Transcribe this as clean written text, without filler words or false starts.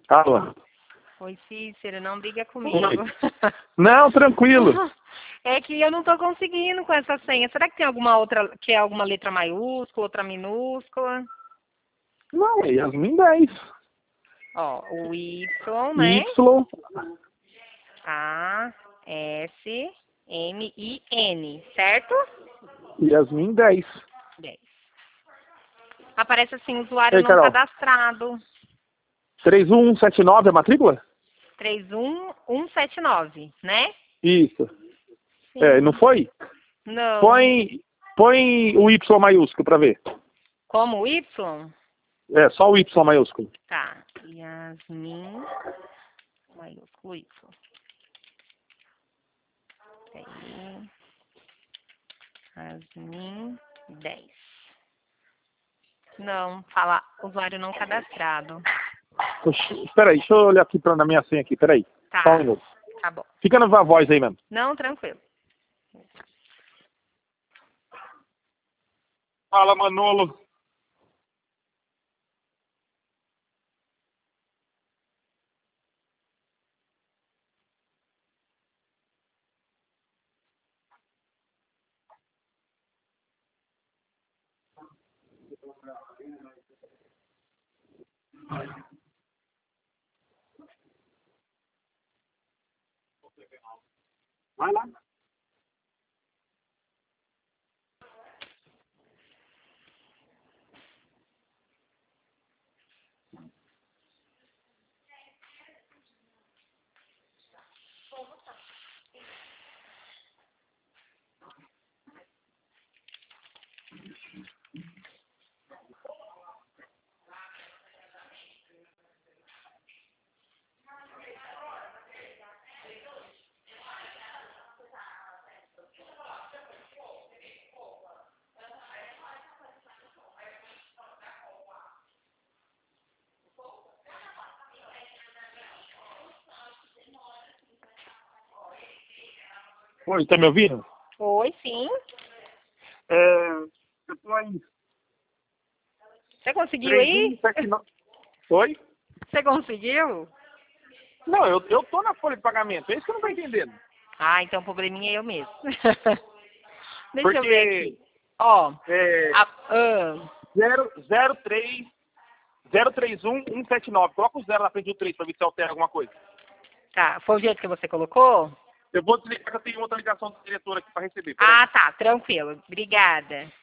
Alô? Oi, Cícero, não briga comigo. Não, tranquilo. É que eu não tô conseguindo com essa senha. Será que tem alguma outra, que é alguma letra maiúscula, outra minúscula? Não, é Yasmin 10. Ó, o Y, né? Y, A, S, M, I, N, certo? Yasmin 10. 10. Aparece assim, usuário Ei, não Carol. cadastrado. 3179 a matrícula? 31179, né? Isso. Sim. É, não foi? Não. Põe o Y maiúsculo pra ver. Como Y? É, só o Y maiúsculo. Tá. Yasmin, maiúsculo Y. Aí. Yasmin 10. Não, fala usuário não cadastrado. Espera aí, deixa eu olhar aqui na minha senha aqui, peraí. Tá. Só um minuto. Tá bom. Fica na voz aí mesmo. Não, tranquilo. Fala, Manolo. Vai lá. Oi, tá me ouvindo? Oi, sim. Eu tô aí. Você conseguiu aí? 3179. Oi? Você conseguiu? Não, eu tô na folha de pagamento. É isso que eu não tô entendendo. Ah, então o probleminha é eu mesmo. Deixa Porque eu ver aqui. Ó. é A, 031 179. Coloca o 0 na frente do 3 pra ver se altera alguma coisa. tá. Foi o jeito que você colocou? Eu vou desligar que eu tenho outra ligação do diretor aqui pra receber. Peraí. Ah, tá. Tranquilo. Obrigada.